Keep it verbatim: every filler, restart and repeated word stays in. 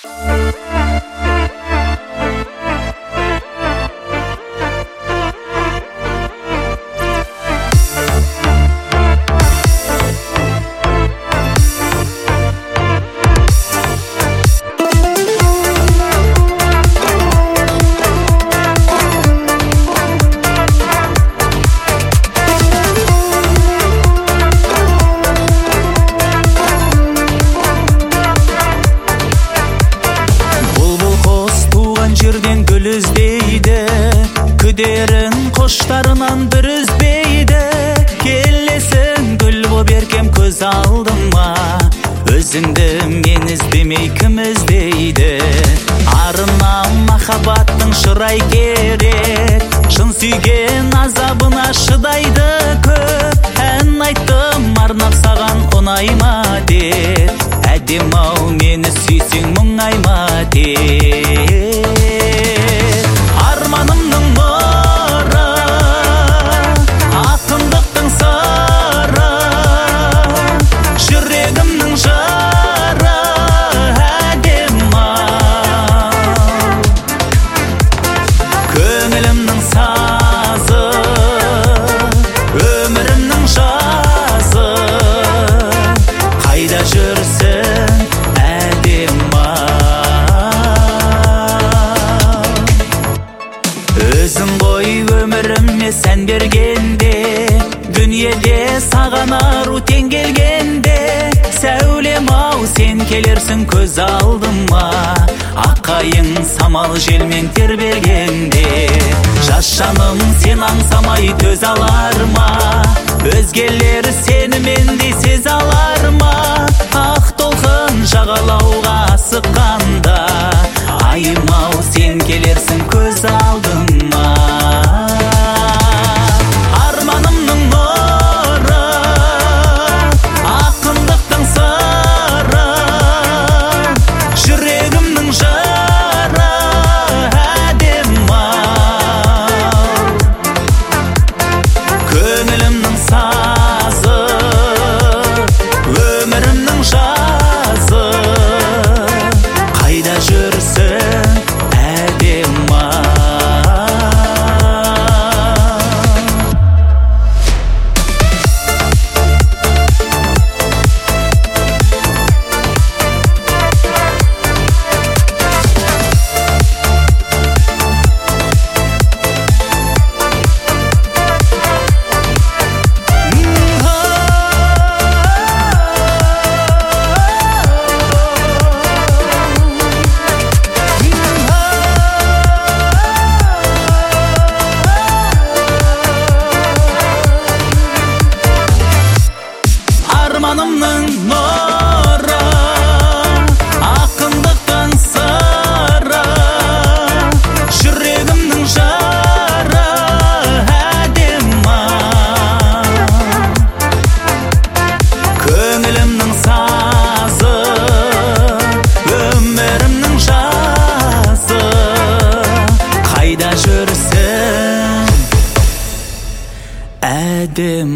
Күдерін қоштарынан бір үзбейді, келесің гүл боп еркем көз алдыма. Өзіңді мен іздемей кім іздейді? Арына махаббаттың шырай керек, шын сүйген азабына шыдайды көп. Ән айттым арнап саған ұнайма деп, әдем-ау мені сүйсең мұңайма деп. Арманымның нұры, ақындықтың сыры, жүрегімнің жары, әдем-ау. Көңілімнің сазы, өмірімнің жазы, қайда жүрсің әдем-ау. Өзің ғой өміріме сән бергенде, дүниеде саған ару тең келгенде. Сәулем-ау сен келерсің көз алдыма, аққайың самал желмен тербелгенде. Жас жаным сен аңсамай төз алар ма? Өзгелер сені мендей сез алар ма? Ақ толқын жағалауға асыққанда, айым-ау сен келерсің көз алдыма. Арманымның нұры, ақындықтың сыры, жүрегімнің жары, әдем-ау. Көңілімнің сазы, өмірімнің жазы, қайда жүрсің әдем-ау. Арманымның нұры, ақындықтың сыры, жүрегімнің жары, әдем-ау. Көңілімнің сазы, өмірімнің жазы, қайда жүрсің әдем-ау.